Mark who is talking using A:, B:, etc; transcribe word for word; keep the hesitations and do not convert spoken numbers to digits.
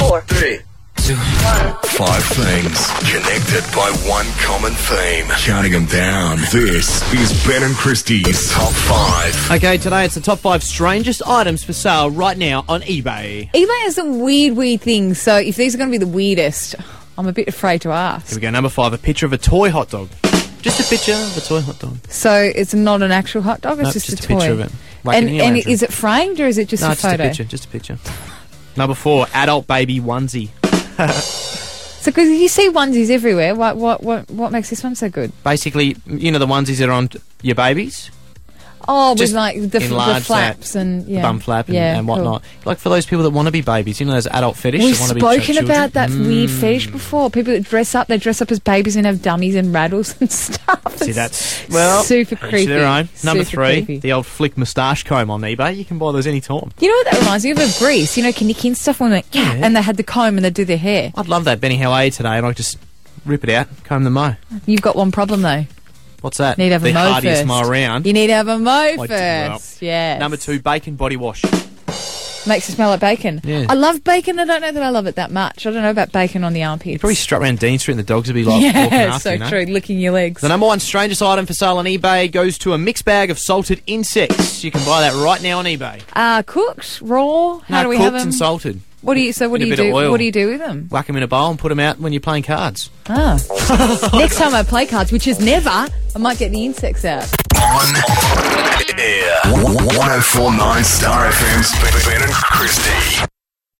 A: four,
B: three,
A: two, one.
B: Five things connected by one common theme. Counting them down. This is Ben and Christie's Top five.
C: Okay, today it's the top five strangest items for sale right now on eBay.
D: eBay has some weird, weird things. So if these are going to be the weirdest, I'm a bit afraid to ask.
C: Here we go. Number five, a picture of a toy hot dog. Just a picture of a toy hot dog.
D: So it's not an actual hot dog, it's
C: Nope,
D: just,
C: just
D: a,
C: a
D: toy.
C: picture of it. Like
D: and
C: in the
D: and
C: lounge room.
D: is it framed or is it just
C: No,
D: a
C: just
D: photo?
C: a picture. Just a picture. Number four, adult baby onesie.
D: So because you see onesies everywhere, what what what what makes this one so good?
C: Basically, you know the onesies that are on your babies?
D: Oh,
C: Just
D: with like the, f- the
C: enlarge
D: flaps
C: that,
D: and yeah,
C: the bum flap and,
D: yeah,
C: and
D: cool.
C: whatnot. Like for those people that want to be babies, you know those adult fetish
D: We've
C: that want to be
D: spoken
C: ch- children?
D: about that
C: Mm.
D: weird fetish before. People that dress up, they dress up as babies and have dummies and rattles and stuff.
C: See,
D: It's
C: that's, well,
D: super
C: each to
D: creepy.
C: their own. Number
D: Super
C: three,
D: creepy.
C: the old flick moustache comb on eBay. You can buy those any time.
D: You know what that reminds me of? Of Greece. You know, Kinnicky and stuff when they, yeah,
C: Yeah.
D: and they had the comb and they do their hair.
C: I'd love that. Benny, how are you today? And I just rip it out, comb the mo.
D: You've got one problem though.
C: What's that?
D: Need to have a
C: the
D: mow
C: hardiest
D: first.
C: mow around.
D: You need to have a mow
C: do,
D: first. Yeah.
C: Number two, bacon body wash.
D: Makes it smell like bacon.
C: Yeah.
D: I love bacon. I don't know that I love it that much. I don't know about bacon on the armpits.
C: You probably strut around Dean Street and the dogs would be like walking
D: yeah,
C: after
D: so
C: you, know?
D: true. Licking your legs.
C: The number one strangest item for sale on eBay goes to a mixed bag of salted insects. You can buy that right now on eBay.
D: Uh, cooked, raw. How
C: No,
D: do we
C: cooked
D: have them?
C: and salted.
D: What do you? So what
C: In
D: do
C: a
D: you
C: bit of
D: do?
C: oil.
D: What do you do with them?
C: Whack them in a bowl and put them out when you're playing cards.
D: Ah. Next time I play cards, which is never, I might get the insects out.
B: On air. one oh four point nine Star F M's Ben and Christie.